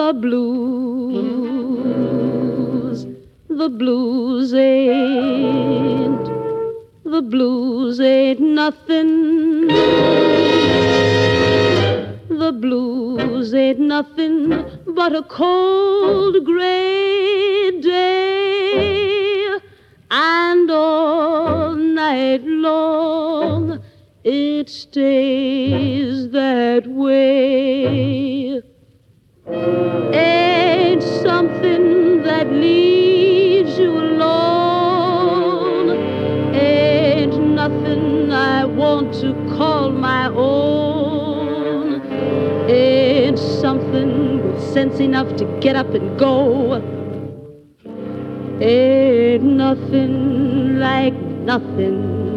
The blues, the blues ain't, the blues ain't nothing. The blues ain't nothing but a cold gray day, and all night long it stays that way. Ain't something that leaves you alone, ain't nothing I want to call my own, ain't something with sense enough to get up and go, ain't nothing like nothing